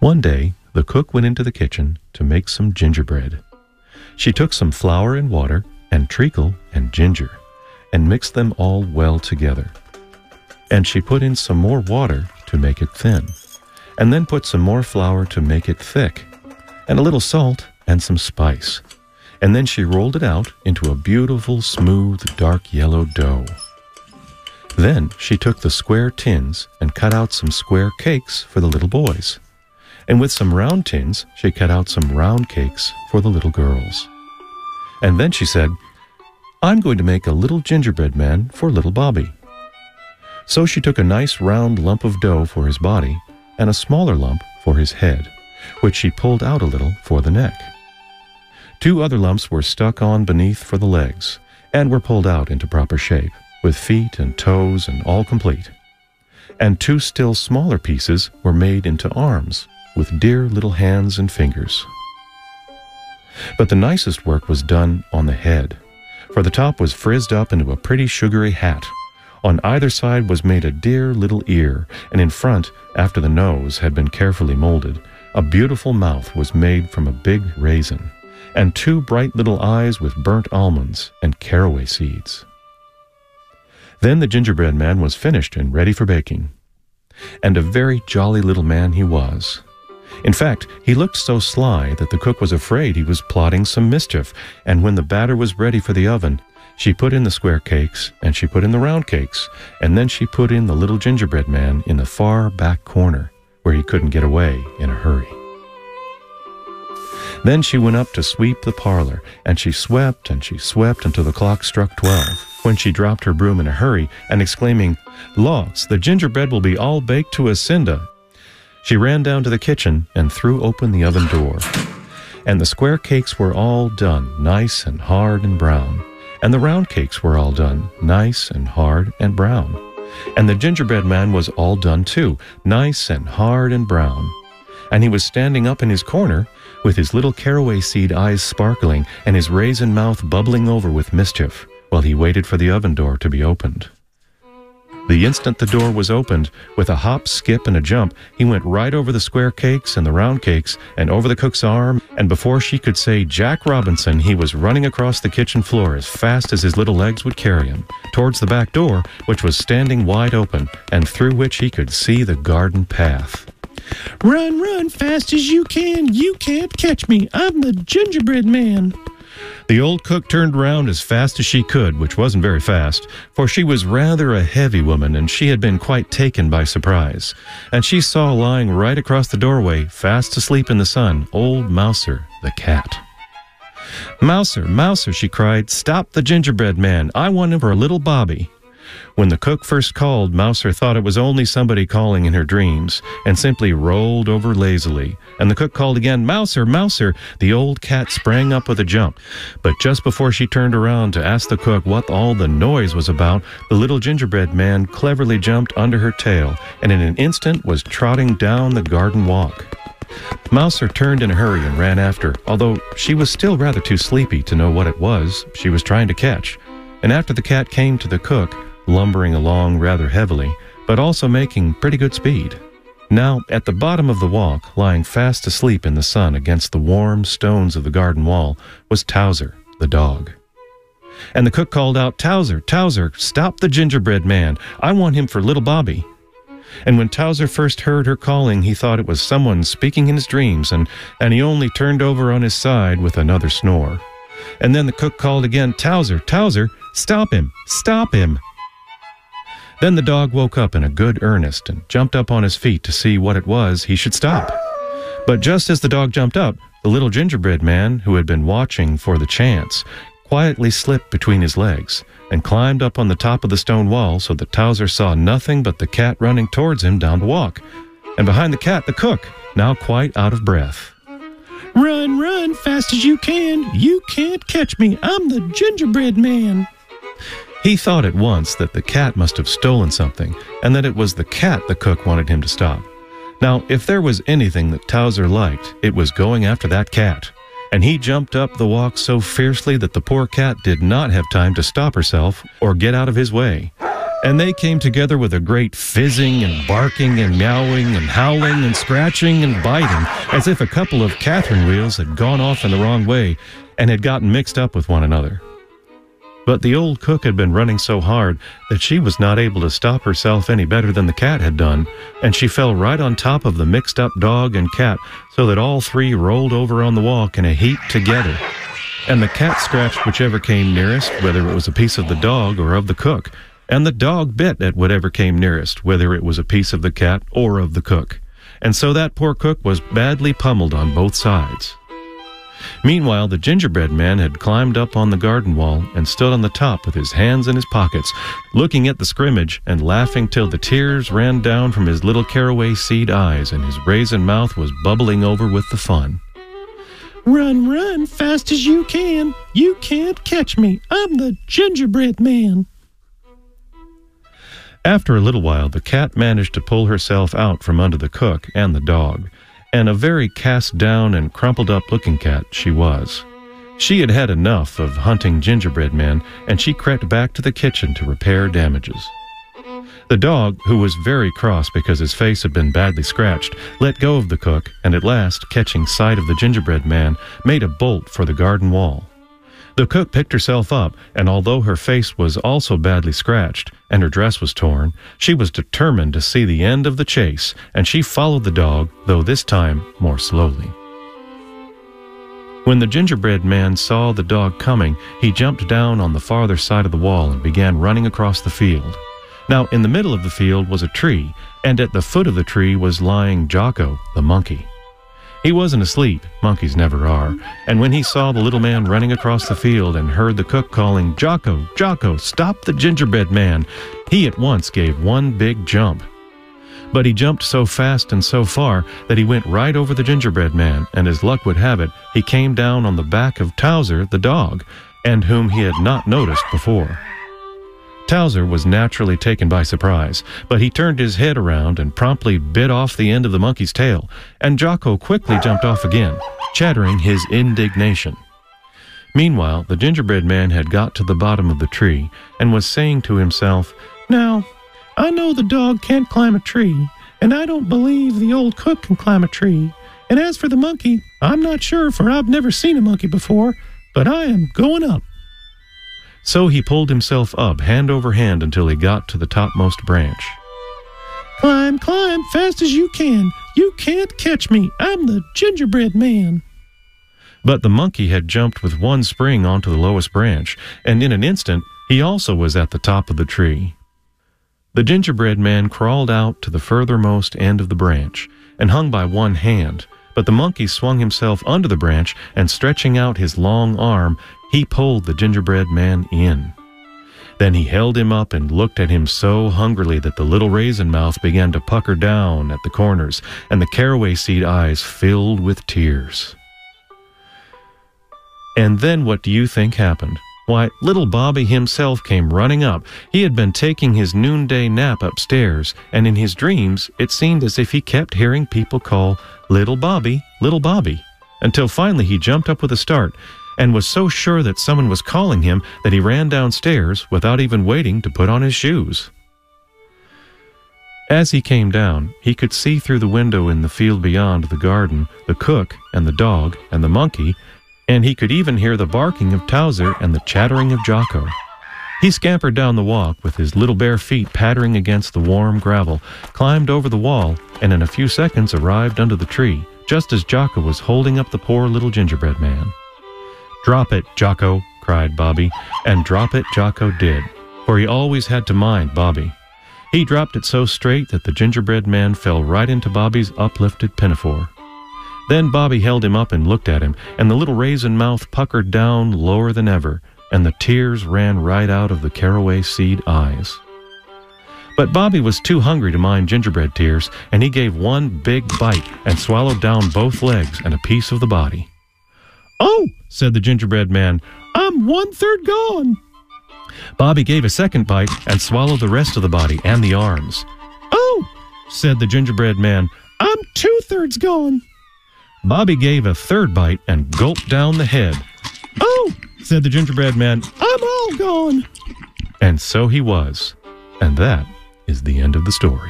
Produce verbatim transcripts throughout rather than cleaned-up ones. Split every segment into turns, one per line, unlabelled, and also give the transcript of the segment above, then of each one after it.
One day, the cook went into the kitchen to make some gingerbread. She took some flour and water and treacle and ginger and mixed them all well together. And she put in some more water to make it thin, and then put some more flour to make it thick, and a little salt and some spice. And then she rolled it out into a beautiful, smooth, dark yellow dough. Then she took the square tins and cut out some square cakes for the little boys. And with some round tins, she cut out some round cakes for the little girls. And then she said, "I'm going to make a little gingerbread man for little Bobby." So she took a nice round lump of dough for his body and a smaller lump for his head, which she pulled out a little for the neck. Two other lumps were stuck on beneath for the legs and were pulled out into proper shape, with feet and toes and all complete. And two still smaller pieces were made into arms, with dear little hands and fingers. But the nicest work was done on the head, for the top was frizzed up into a pretty sugary hat. On either side was made a dear little ear, and in front, after the nose had been carefully molded, a beautiful mouth was made from a big raisin, and two bright little eyes with burnt almonds and caraway seeds. Then the gingerbread man was finished and ready for baking. And a very jolly little man he was. In fact, he looked so sly that the cook was afraid he was plotting some mischief, and when the batter was ready for the oven, she put in the square cakes, and she put in the round cakes, and then she put in the little gingerbread man in the far back corner, where he couldn't get away in a hurry. Then she went up to sweep the parlor, and she swept and she swept until the clock struck twelve, when she dropped her broom in a hurry, and exclaiming, "Logs, the gingerbread will be all baked to a cinder," she ran down to the kitchen and threw open the oven door. And the square cakes were all done, nice and hard and brown, and the round cakes were all done, nice and hard and brown, and the gingerbread man was all done too, nice and hard and brown. And he was standing up in his corner, with his little caraway seed eyes sparkling and his raisin mouth bubbling over with mischief, while he waited for the oven door to be opened. The instant the door was opened, with a hop, skip, and a jump, he went right over the square cakes and the round cakes, and over the cook's arm, and before she could say Jack Robinson, he was running across the kitchen floor as fast as his little legs would carry him, towards the back door, which was standing wide open, and through which he could see the garden path. "Run, run, fast as you can. You can't catch me. I'm the gingerbread man." The old cook turned round as fast as she could, which wasn't very fast, for she was rather a heavy woman, and she had been quite taken by surprise. And she saw lying right across the doorway, fast asleep in the sun, old Mouser, the cat. "Mouser, Mouser," she cried, "stop the gingerbread man. I want him for a little Bobby." When the cook first called, Mouser thought it was only somebody calling in her dreams, and simply rolled over lazily. And the cook called again, "Mouser, Mouser." The old cat sprang up with a jump. But just before she turned around to ask the cook what all the noise was about, the little gingerbread man cleverly jumped under her tail, and in an instant was trotting down the garden walk. Mouser turned in a hurry and ran after, although she was still rather too sleepy to know what it was she was trying to catch. And after the cat came to the cook, lumbering along rather heavily, but also making pretty good speed. Now, at the bottom of the walk, lying fast asleep in the sun against the warm stones of the garden wall, was Towser, the dog. And the cook called out, "Towser, Towser, stop the gingerbread man. I want him for little Bobby." And when Towser first heard her calling, he thought it was someone speaking in his dreams, and, and he only turned over on his side with another snore. And then the cook called again, "Towser, Towser, stop him, stop him." Then the dog woke up in a good earnest and jumped up on his feet to see what it was he should stop. But just as the dog jumped up, the little gingerbread man, who had been watching for the chance, quietly slipped between his legs and climbed up on the top of the stone wall so that Towser saw nothing but the cat running towards him down the walk. And behind the cat, the cook, now quite out of breath. "Run, run, fast as you can. You can't catch me. I'm the gingerbread man." He thought at once that the cat must have stolen something, and that it was the cat the cook wanted him to stop. Now, if there was anything that Towser liked, it was going after that cat. And he jumped up the walk so fiercely that the poor cat did not have time to stop herself or get out of his way. and they came together with a great fizzing and barking and meowing and howling and scratching and biting, as if a couple of Catherine wheels had gone off in the wrong way and had gotten mixed up with one another. But the old cook had been running so hard that she was not able to stop herself any better than the cat had done, and she fell right on top of the mixed-up dog and cat, so that all three rolled over on the walk in a heap together. And the cat scratched whichever came nearest, whether it was a piece of the dog or of the cook, and the dog bit at whatever came nearest, whether it was a piece of the cat or of the cook. And so that poor cook was badly pummeled on both sides. Meanwhile, the gingerbread man had climbed up on the garden wall and stood on the top with his hands in his pockets, looking at the scrimmage and laughing till the tears ran down from his little caraway seed eyes and his raisin mouth was bubbling over with the fun.
Run, run, fast as you can. You can't catch me. I'm the gingerbread man.
After a little while, the cat managed to pull herself out from under the cook and the dog, and a very cast-down and crumpled-up-looking cat she was. She had had enough of hunting gingerbread men, and she crept back to the kitchen to repair damages. The dog, who was very cross because his face had been badly scratched, let go of the cook, and at last, catching sight of the gingerbread man, made a bolt for the garden wall. The cook picked herself up, and although her face was also badly scratched, and her dress was torn, she was determined to see the end of the chase, and she followed the dog, though this time more slowly. When the gingerbread man saw the dog coming, he jumped down on the farther side of the wall and began running across the field. Now, in the middle of the field was a tree, and at the foot of the tree was lying Jocko, the monkey. He wasn't asleep, monkeys never are, and when he saw the little man running across the field and heard the cook calling, "Jocko, Jocko, stop the gingerbread man," he at once gave one big jump. But he jumped so fast and so far that he went right over the gingerbread man, and as luck would have it, he came down on the back of Towser, the dog, and whom he had not noticed before. Towser was naturally taken by surprise, but he turned his head around and promptly bit off the end of the monkey's tail, and Jocko quickly jumped off again, chattering his indignation. Meanwhile, the gingerbread man had got to the bottom of the tree and was saying to himself, "Now, I know the dog can't climb a tree, and I don't believe the old cook can climb a tree. And as for the monkey, I'm not sure, for I've never seen a monkey before, but I am going up." So he pulled himself up hand over hand until he got to the topmost branch.
"Climb, climb, fast as you can. You can't catch me. I'm the gingerbread man."
But the monkey had jumped with one spring onto the lowest branch, and in an instant he also was at the top of the tree. The gingerbread man crawled out to the furthermost end of the branch, and hung by one hand, but the monkey swung himself under the branch, and stretching out his long arm, he pulled the gingerbread man in. Then he held him up and looked at him so hungrily that the little raisin mouth began to pucker down at the corners, and the caraway seed eyes filled with tears. And then what do you think happened? Why, little Bobby himself came running up. He had been taking his noonday nap upstairs, and in his dreams it seemed as if he kept hearing people call, "Little Bobby, little Bobby," until finally he jumped up with a start, and was so sure that someone was calling him that he ran downstairs without even waiting to put on his shoes. As he came down, he could see through the window in the field beyond the garden the cook and the dog and the monkey, and he could even hear the barking of Towser and the chattering of Jocko. He scampered down the walk with his little bare feet pattering against the warm gravel, climbed over the wall, and in a few seconds arrived under the tree, just as Jocko was holding up the poor little gingerbread man. "Drop it, Jocko," cried Bobby, and drop it Jocko did, for he always had to mind Bobby. He dropped it so straight that the gingerbread man fell right into Bobby's uplifted pinafore. Then Bobby held him up and looked at him, and the little raisin mouth puckered down lower than ever, and the tears ran right out of the caraway seed eyes. But Bobby was too hungry to mind gingerbread tears, and he gave one big bite and swallowed down both legs and a piece of the body.
"Oh," said the gingerbread man, "I'm one-third gone."
Bobby gave a second bite and swallowed the rest of the body and the arms.
"Oh," said the gingerbread man, "I'm two-thirds gone."
Bobby gave a third bite and gulped down the head.
"Oh," said the gingerbread man, "I'm all gone."
And so he was. And that is the end of the story.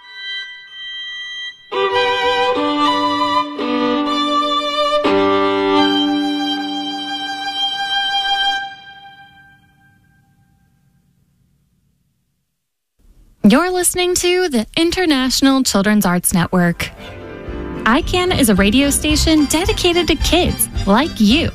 You're listening to the International Children's Arts Network. I CAN is a radio station dedicated to kids like you.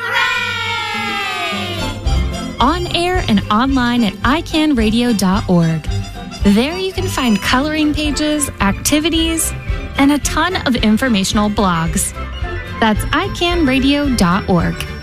Hooray! On air and online at i can radio dot org. There you can find coloring pages, activities, and a ton of informational blogs. That's i can radio dot org.